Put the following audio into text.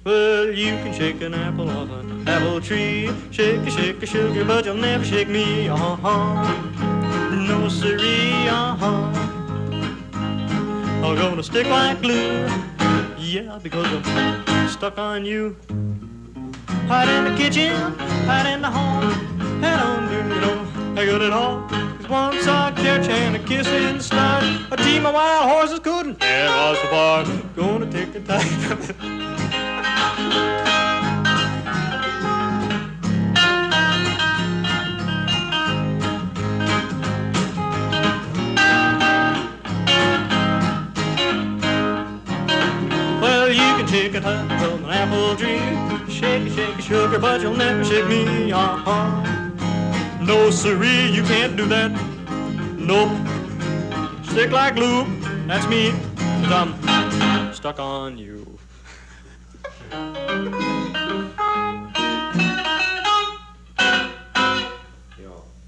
Well, you can shake an apple off an apple tree. Shake a sugar, but you'll never shake me. No siree, I'm gonna stick like glue. Yeah, because I'm stuck on you. Right in the kitchen, right in the hall. Head on, you know, I got it all. 'Cause once I catch and a kiss in the start, a team of wild horses couldn't tear us apart. Gonna take a time. Well, you can shake a tub from an apple tree. Shake a sugar, but you'll never shake me. No siree, you can't do that. Nope. Stick like glue, that's me. 'Cause I'm stuck on you. Ja.